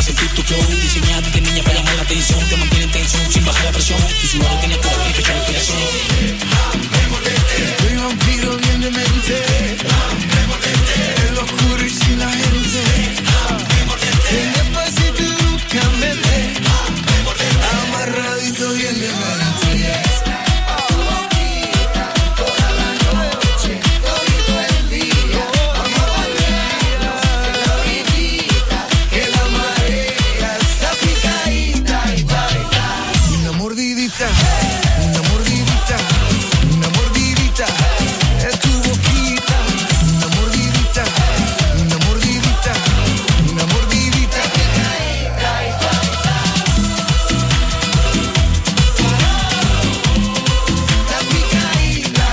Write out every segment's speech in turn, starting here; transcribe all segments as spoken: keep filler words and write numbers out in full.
sentir tu flow. Diseñada de niña para llamar la atención. Te mantiene en tensión sin bajar la presión. Tu sudor tiene tu y fecha de inspiración. Estoy vampiro bien de mente. En lo oscuro y sin la gente. En despacito y bruscamente. Amarradito bien de mente. Una mordidita, una mordidita, es tu boquita. Una mordidita, una mordidita, una mordidita. La picadita,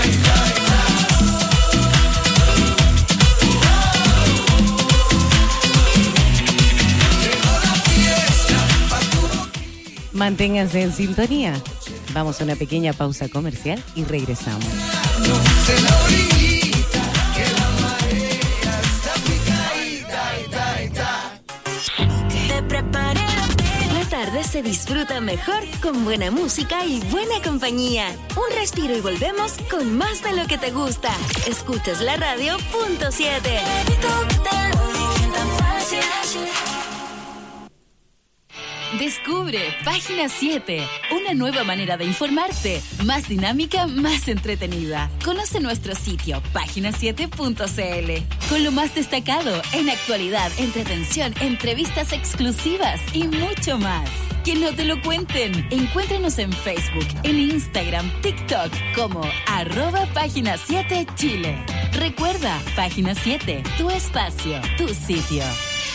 llegó la fiesta pa' tu boquita. Manténganse en sintonía. Vamos a una pequeña pausa comercial y regresamos. La tarde se disfruta mejor con buena música y buena compañía. Un respiro y volvemos con más de lo que te gusta. Escuchas la radio punto siete. Descubre Página siete, una nueva manera de informarte, más dinámica, más entretenida. Conoce nuestro sitio página siete punto c l con lo más destacado en actualidad, entretención, entrevistas exclusivas y mucho más. Que no te lo cuenten. Encuéntranos en Facebook, en Instagram, TikTok como arroba Página siete Chile. Recuerda, Página siete, tu espacio, tu sitio.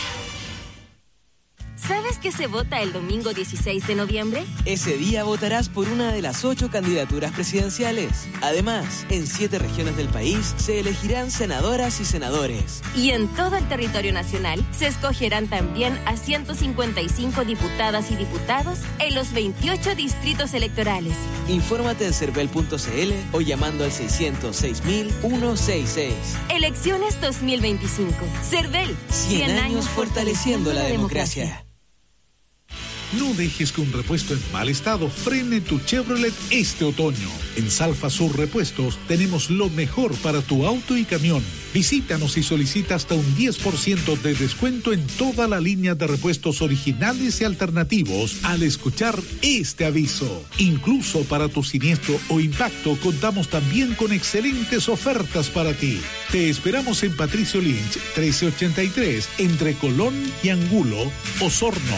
¿Sabes qué se vota el domingo dieciséis de noviembre? Ese día votarás por una de las ocho candidaturas presidenciales. Además, en siete regiones del país se elegirán senadoras y senadores. Y en todo el territorio nacional se escogerán también a ciento cincuenta y cinco diputadas y diputados en los veintiocho distritos electorales. Infórmate en cervel punto c l o llamando al seiscientos seis mil ciento sesenta y seis. Elecciones dos mil veinticinco. Cervel. cien años fortaleciendo la democracia. No dejes que un repuesto en mal estado frene tu Chevrolet este otoño. En Salfa Sur Repuestos tenemos lo mejor para tu auto y camión. Visítanos y solicita hasta un diez por ciento de descuento en toda la línea de repuestos originales y alternativos al escuchar este aviso. Incluso para tu siniestro o impacto contamos también con excelentes ofertas para ti. Te esperamos en Patricio Lynch trece ochenta y tres entre Colón y Angulo, Osorno.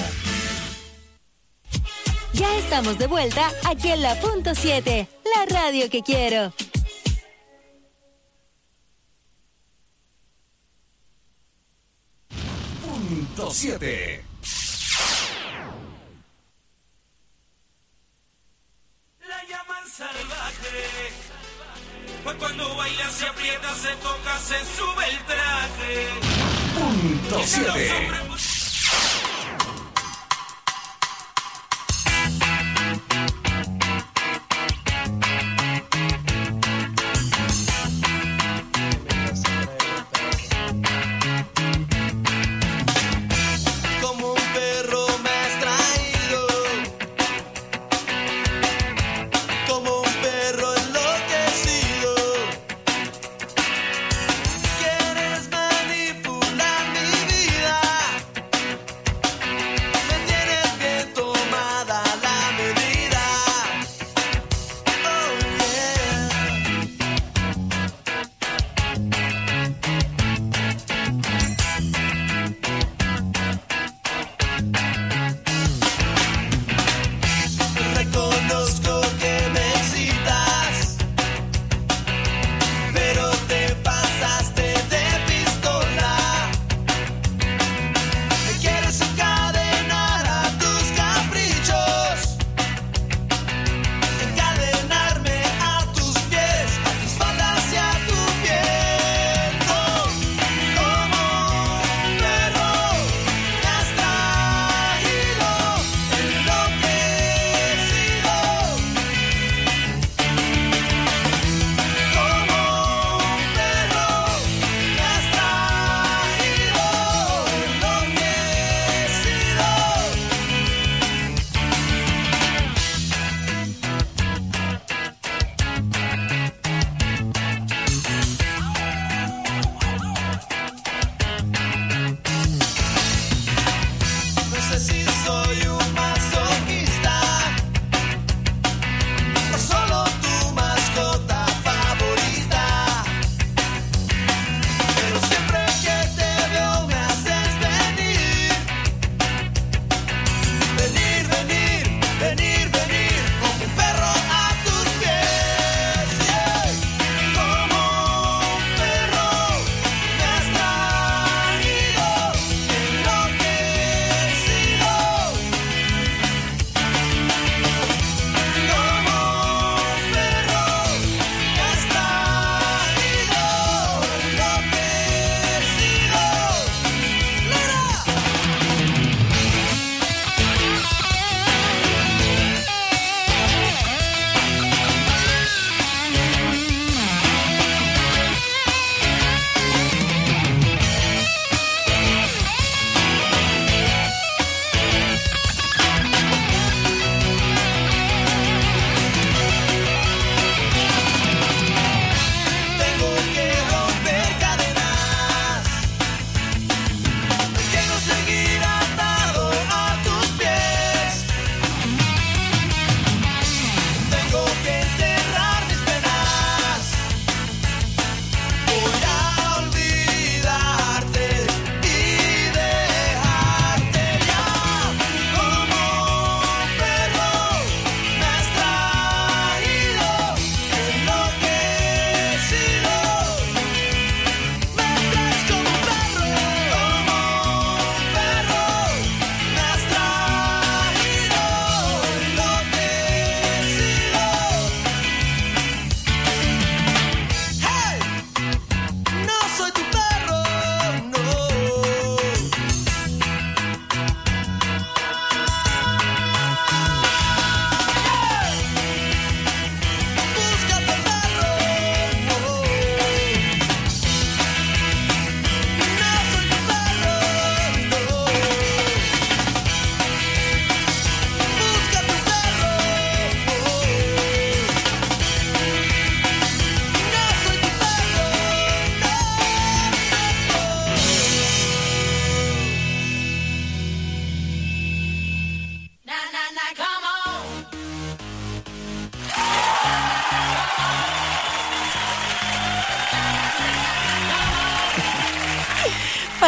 Ya estamos de vuelta aquí en la punto siete, la radio que quiero. Punto siete. La llaman salvaje, pues cuando baila se aprieta, se toca, se sube el traje. Punto siete. Quieres manipular mi vida.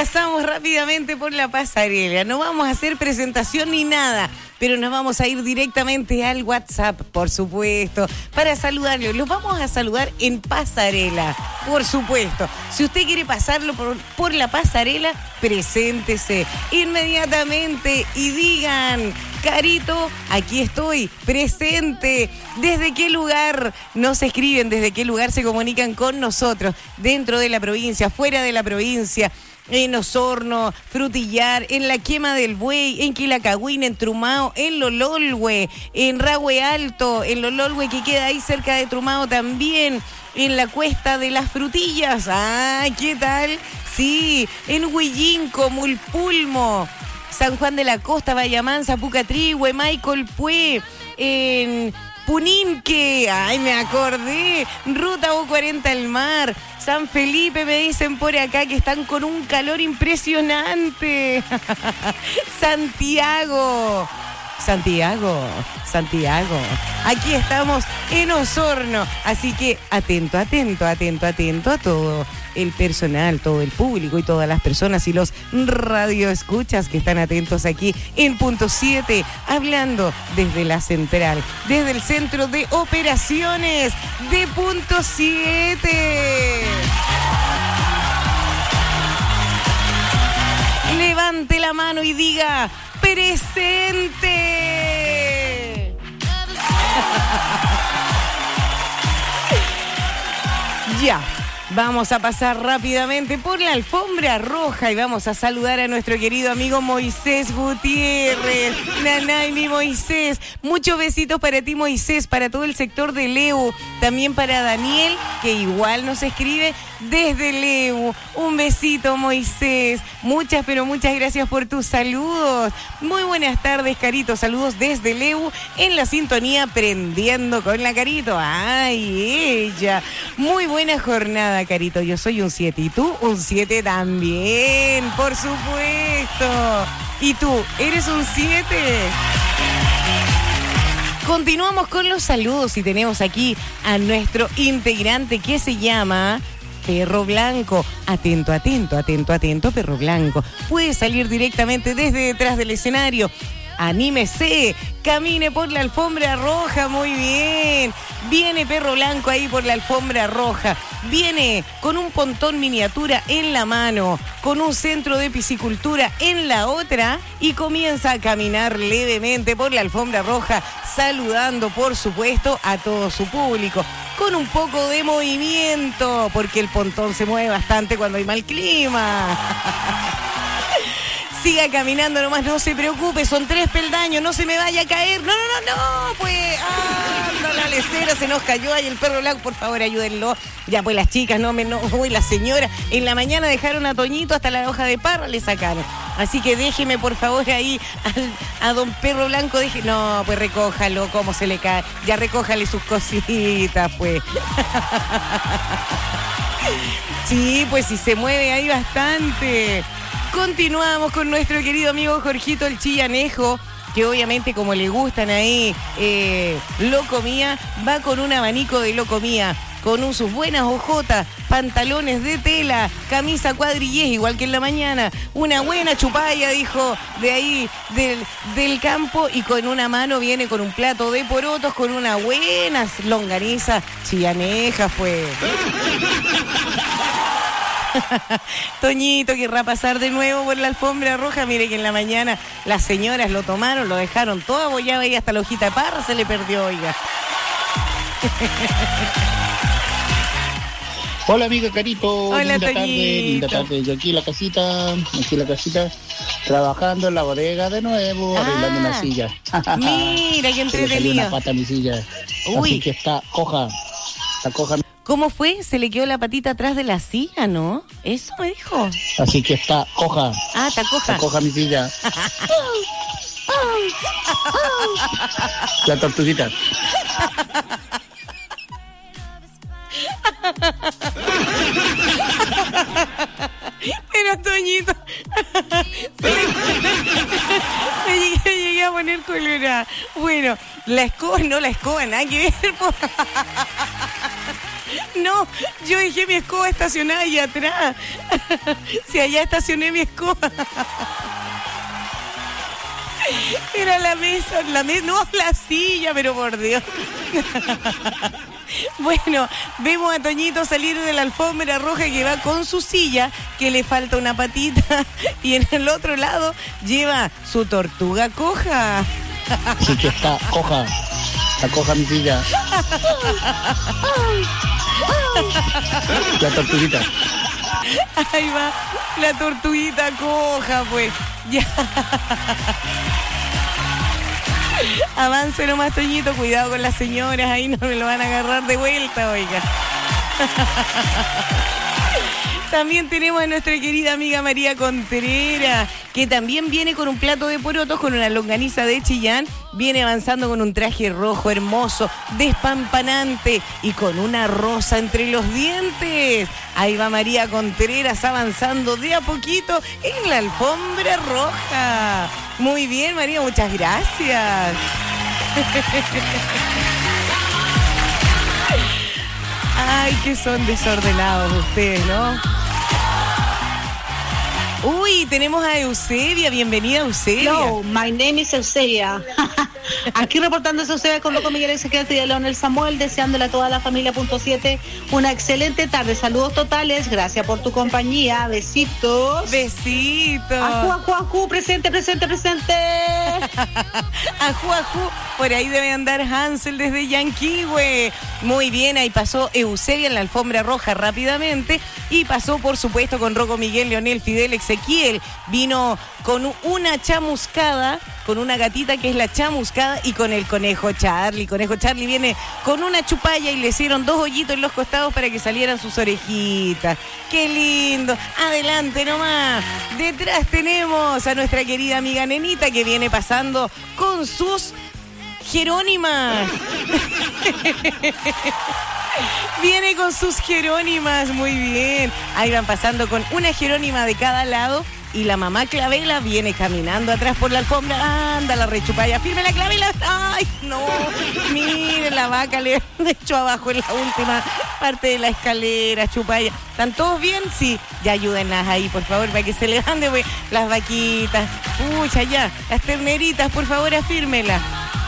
pasamos rápidamente por la pasarela. No vamos a hacer presentación ni nada, pero nos vamos a ir directamente al WhatsApp, por supuesto, para saludarlos. Los vamos a saludar en pasarela, por supuesto. Si usted quiere pasarlo por, por la pasarela, preséntese inmediatamente y digan: Carito, aquí estoy, presente. ¿Desde qué lugar nos escriben? ¿Desde qué lugar se comunican con nosotros? Dentro de la provincia, fuera de la provincia, en Osorno, Frutillar, en la Quema del Buey, en Quilacagüín, en Trumao, en Lololhue, en Rahue Alto, en Lololhue, que queda ahí cerca de Trumao también, en la Cuesta de las Frutillas. Ah, ¿qué tal? Sí, en Huillinco, Mulpulmo, San Juan de la Costa, Vallamansa, Pucatrihue, Michael Pue, en Puninque, ay, me acordé, Ruta U cuarenta al Mar, San Felipe, me dicen por acá que están con un calor impresionante. Santiago, Santiago, Santiago, aquí estamos en Osorno, así que atento, atento, atento, atento a todo el personal, todo el público y todas las personas y los radioescuchas que están atentos aquí en Punto siete, hablando desde la central, desde el centro de operaciones de Punto siete. Levante la mano y diga: ¡presente! Ya. Vamos a pasar rápidamente por la alfombra roja y vamos a saludar a nuestro querido amigo Moisés Gutiérrez. Nanay, mi Moisés. Muchos besitos para ti, Moisés, para todo el sector de Leu. También para Daniel, que igual nos escribe desde Leu. Un besito, Moisés. Muchas, pero muchas gracias por tus saludos. Muy buenas tardes, Carito. Saludos desde Leu en la sintonía Prendiendo con la Carito. Ay, ella. Muy buena jornada, Carito. Yo soy un siete y tú un siete también, por supuesto. ¿Y tú eres un siete? Continuamos con los saludos y tenemos aquí a nuestro integrante que se llama Perro Blanco. Atento, atento, atento, atento, Perro Blanco. Puede salir directamente desde detrás del escenario. Anímese, camine por la alfombra roja, muy bien. Viene Perro Blanco ahí por la alfombra roja. Viene con un pontón miniatura en la mano, con un centro de piscicultura en la otra y comienza a caminar levemente por la alfombra roja, saludando, por supuesto, a todo su público, con un poco de movimiento, porque el pontón se mueve bastante cuando hay mal clima. Siga caminando nomás, no se preocupe, son tres peldaños, no se me vaya a caer. No, no, no, no, pues, anda, la lecera se nos cayó ahí el Perro Blanco, por favor, ayúdenlo. Ya, pues las chicas, no, me, no, uy, la señora, en la mañana dejaron a Toñito, hasta la hoja de parra le sacaron. Así que déjeme, por favor, ahí al, a don Perro Blanco, deje, no, pues recójalo, cómo se le cae. Ya recójale sus cositas, pues. Sí, pues si se mueve ahí bastante. Continuamos con nuestro querido amigo Jorgito el Chillanejo, que obviamente, como le gustan ahí, eh, Locomía, va con un abanico de Locomía, con un, sus buenas ojotas, pantalones de tela, camisa cuadrillés, igual que en la mañana, una buena chupalla, dijo, de ahí, del, del campo, y con una mano viene con un plato de porotos, con una buena longaniza chillaneja, pues. Toñito querrá pasar de nuevo por la alfombra roja. Mire que en la mañana las señoras lo tomaron, lo dejaron todo abollado y hasta la hojita de parra se le perdió, oiga. Hola amiga Carito, hola, linda Toñito. tarde, linda tarde. Yo aquí en la casita, aquí en la casita, trabajando en la bodega de nuevo, ah, arreglando una silla. Mira qué entretenido. Se le salió una pata a mi silla. Uy. Así que está coja, está coja. ¿Cómo fue? Se le quedó la patita atrás de la silla, ¿no? Eso me dijo. Así que está coja. Ah, está coja. Está coja mi silla. La tortuguita. Pero Toñito, me llegué, llegué a poner colorada. Bueno, la escoba, no la escoba, nada que ver. No, yo dejé mi escoba estacionada ahí atrás. Si allá estacioné mi escoba. Era la mesa, la mesa, no la silla, pero por Dios. Bueno, vemos a Toñito salir de la alfombra roja que va con su silla, que le falta una patita, y en el otro lado lleva su tortuga coja. Sí que está coja, está coja mi silla. La tortuguita. Ahí va, la tortuguita coja, pues. Ya. Avance nomás, Toñito, cuidado con las señoras, ahí no me lo van a agarrar de vuelta, oiga. También tenemos a nuestra querida amiga María Contreras, que también viene con un plato de porotos, con una longaniza de Chillán, viene avanzando con un traje rojo hermoso, despampanante y con una rosa entre los dientes. Ahí va María Contreras avanzando de a poquito en la alfombra roja. Muy bien, María, muchas gracias. Ay, que son desordenados ustedes, ¿no? Uy, tenemos a Eusebia. Bienvenida, Eusebia. Hello, my name is Eusebia. Aquí reportándose Eusebia con Loco Miguel Secreto y de Leonel Samuel, deseándole a toda la familia punto siete una excelente tarde. Saludos totales, gracias por tu compañía. Besitos. Besitos. Ajú, ajú, ajú, presente, presente, presente. Ajú, ajú. Por ahí debe andar Hansel desde Yanquihue. Muy bien, ahí pasó Eusebia en la alfombra roja rápidamente. Y pasó, por supuesto, con Rocco Miguel, Leonel, Fidel, Ezequiel. Vino con una chamuscada, con una gatita que es la chamuscada, y con el conejo Charlie. Conejo Charlie viene con una chupalla y le hicieron dos hoyitos en los costados para que salieran sus orejitas. ¡Qué lindo! Adelante nomás. Detrás tenemos a nuestra querida amiga Nenita, que viene pasando con sus Jerónimas. Viene con sus Jerónimas, muy bien. Ahí van pasando con una Jerónima de cada lado. Y la mamá Clavela viene caminando atrás por la alfombra. Anda la rechupalla, firme la Clavela. Ay, no, miren, la vaca le echó abajo en la última parte de la escalera, chupalla. ¿Están todos bien? Sí, ya ayúdenlas ahí, por favor, para que se levanten, pues, las vaquitas. Pucha, ya, las terneritas, por favor, afírmelas.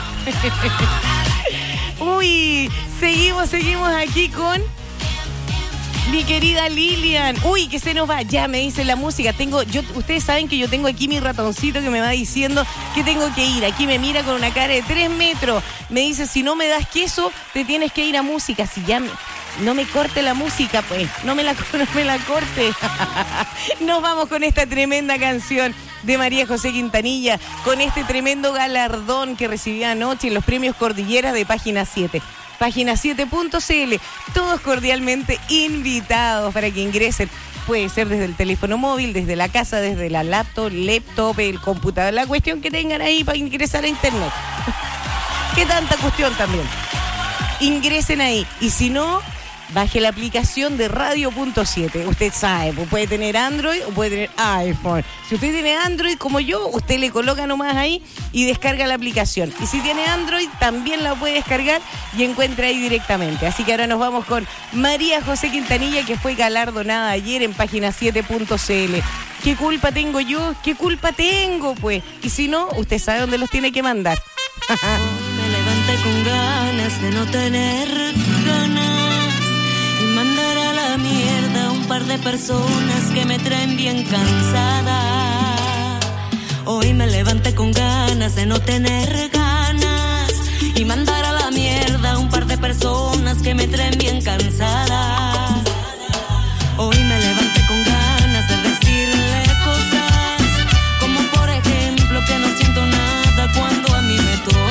Uy, seguimos, seguimos aquí con mi querida Lilian. Uy, que se nos va. Ya me dice la música. Tengo, yo, ustedes saben que yo tengo aquí mi ratoncito que me va diciendo que tengo que ir. Aquí me mira con una cara de tres metros. Me dice, si no me das queso, te tienes que ir a música. Si ya me, no me corte la música, pues. No me la, no me la corte. Nos vamos con esta tremenda canción de María José Quintanilla, con este tremendo galardón que recibí anoche en los premios Cordillera de Página siete. Página siete punto c l, todos cordialmente invitados para que ingresen. Puede ser desde el teléfono móvil, desde la casa, desde la laptop, laptop, el computador, la cuestión que tengan ahí para ingresar a internet. ¿Qué tanta cuestión también? Ingresen ahí, y si no, baje la aplicación de Radio punto siete. Usted sabe, pues puede tener Android o puede tener iPhone. Si usted tiene Android como yo, usted le coloca nomás ahí y descarga la aplicación. Y si tiene Android, también la puede descargar y encuentra ahí directamente. Así que ahora nos vamos con María José Quintanilla, que fue galardonada ayer en Página siete punto c l. ¿Qué culpa tengo yo? ¿Qué culpa tengo, pues? Y si no, usted sabe dónde los tiene que mandar. Me levanté con ganas de no tener ganas y mandar a la mierda a un par de personas que me traen bien cansada. Hoy me levanté con ganas de no tener ganas y mandar a la mierda a un par de personas que me traen bien cansada. Hoy me levanté con ganas de decirle cosas como, por ejemplo, que no siento nada cuando a mí me toca.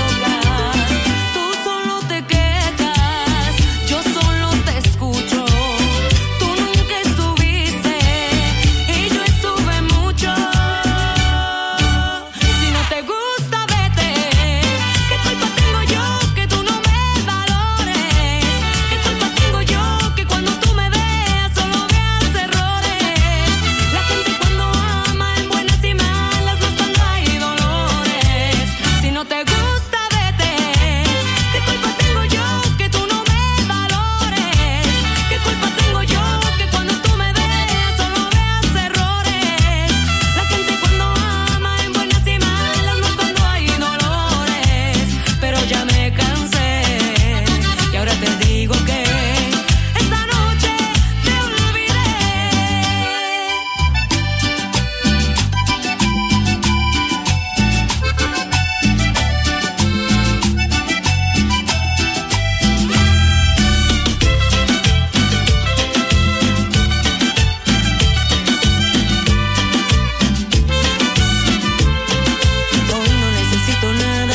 Vete.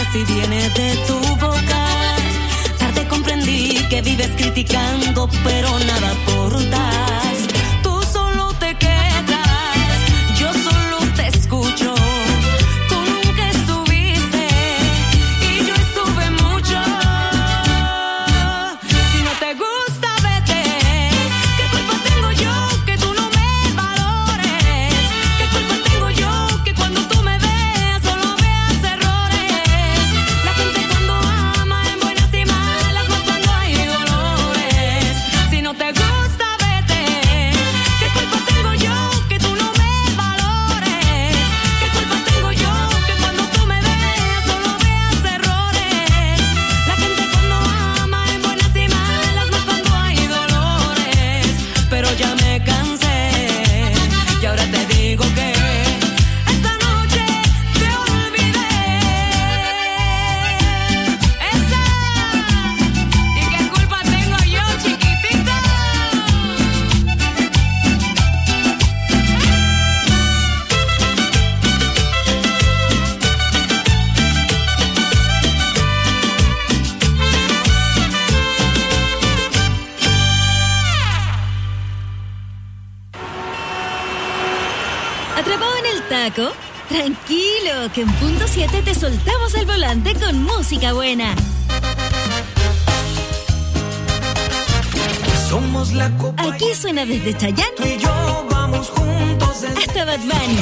si viene de tu boca. Tarde comprendí que vives criticando, pero nada aportas. Tú solo te quejas, yo solo te escucho. Tú nunca estuviste y yo estuve mucho. Si no te gusta, vete. ¿Qué culpa tengo yo que tú no me valores? ¿Qué culpa tengo yo que cuando tú me veas solo veas errores? La gente cuando ama en buenas y malas, más cuando hay dolores. Si no te gusta, vete. ¿Qué culpa tengo yo que tú no me valores? ¿Qué culpa tengo yo que cuando tú me veas solo veas errores? La gente cuando ama en buenas y malas, más cuando hay dolores. Pero ya me cansé y ahora te digo que esta noche te olvidé. Esa. ¿Y qué culpa tengo yo, chiquitita? ¿Atrapado en el taco? Tranquilo, que en punto siete te soltamos el volante con música buena. Somos la copa. Aquí suena desde Chayanne Tú y yo vamos juntos. hasta Bad Bunny,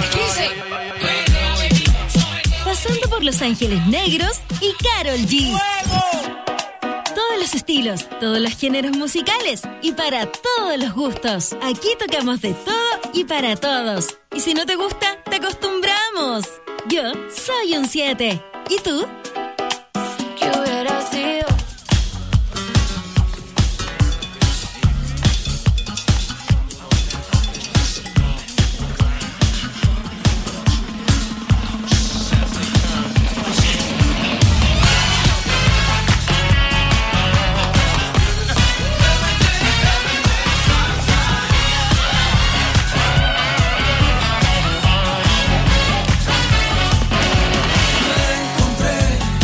pasando por Los Ángeles Negros y Karol G. Todos los estilos, todos los géneros musicales y para todos los gustos. Aquí tocamos de todo y para todos. Y si no te gusta, te acostumbramos. Yo soy un siete. ¿Y tú? ¿Qué hubiera sido? Me encontré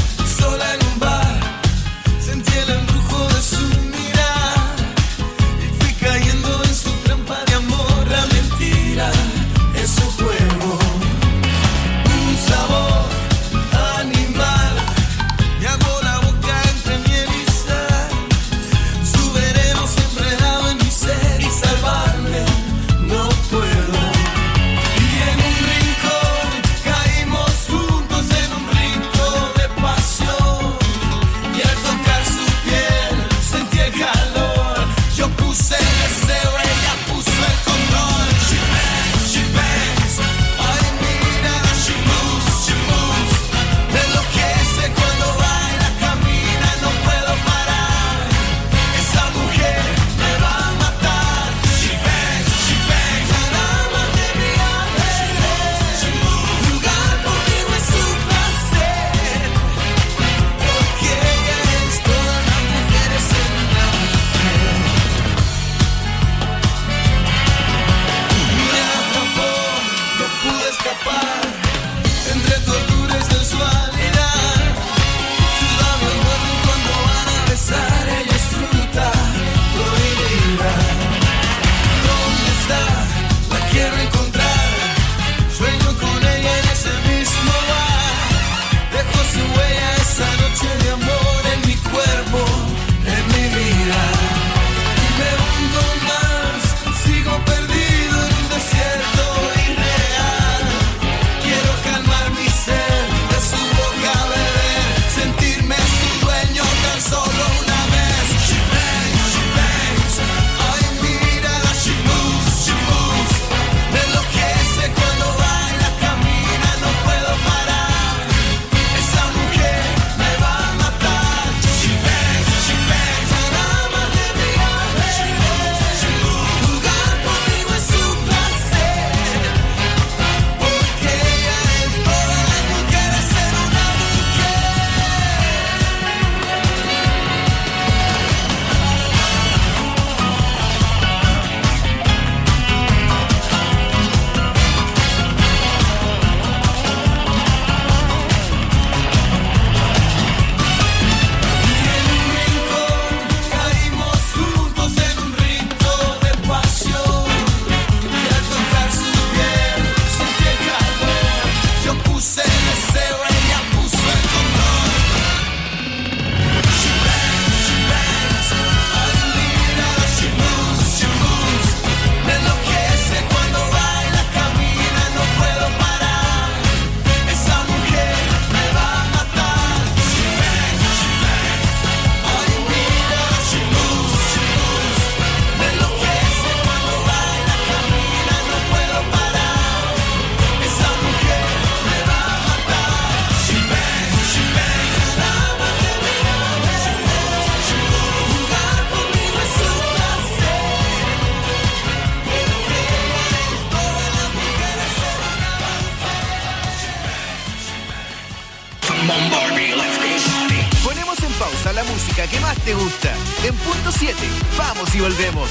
Ponemos en pausa la música que más te gusta. En punto siete, vamos y volvemos.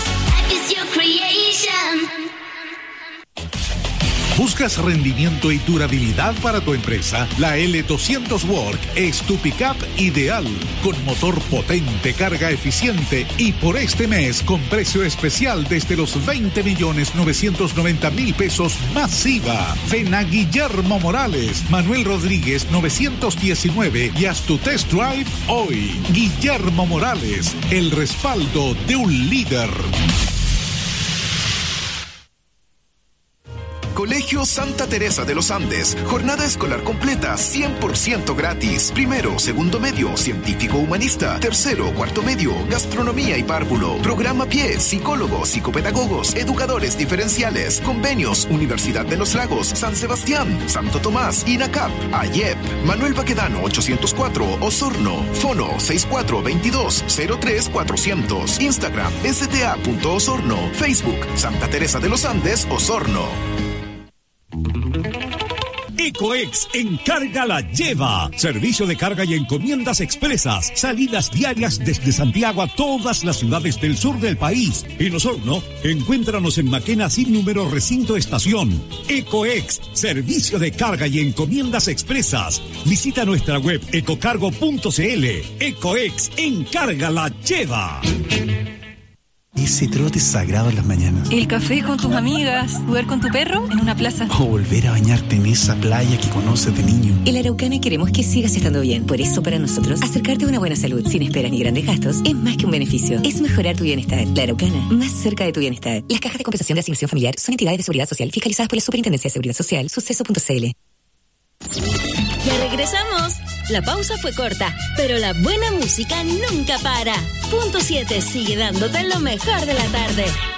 ¿Buscas rendimiento y durabilidad para tu empresa? La L doscientos Work es tu pickup ideal, con motor potente, carga eficiente y por este mes con precio especial desde los veinte millones novecientos noventa mil pesos masiva. Ven a Guillermo Morales, Manuel Rodríguez novecientos diecinueve y haz tu test drive hoy. Guillermo Morales, el respaldo de un líder. Colegio Santa Teresa de los Andes. Jornada escolar completa, cien por ciento gratis. Primero, segundo medio, científico humanista. Tercero, cuarto medio, gastronomía y párvulo. Programa Pie, psicólogos, psicopedagogos, educadores diferenciales. Convenios, Universidad de los Lagos, San Sebastián, Santo Tomás, INACAP, AYEP. Manuel Baquedano, ochocientos cuatro, Osorno. Fono, sesenta y cuatro veintidós cero tres cuatrocientos. Instagram, s t a punto osorno. Facebook, Santa Teresa de los Andes, Osorno. Ecoex Encarga la Lleva. Servicio de carga y encomiendas expresas. Salidas diarias desde Santiago a todas las ciudades del sur del país. En Osorno, encuéntranos en Maquena sin número recinto estación. Ecoex, servicio de carga y encomiendas expresas. Visita nuestra web ecocargo punto c l. Ecoex Encarga la Lleva. Ese trote es sagrado en las mañanas. El café con tus amigas, jugar con tu perro en una plaza. O volver a bañarte en esa playa que conoces de niño. En La Araucana queremos que sigas estando bien. Por eso, para nosotros, acercarte a una buena salud sin esperas ni grandes gastos es más que un beneficio. Es mejorar tu bienestar. La Araucana, más cerca de tu bienestar. Las cajas de compensación de asignación familiar son entidades de seguridad social fiscalizadas por la Superintendencia de Seguridad Social, suceso punto c l. Ya regresamos. La pausa fue corta, pero la buena música nunca para. Punto siete sigue dándote lo mejor de la tarde.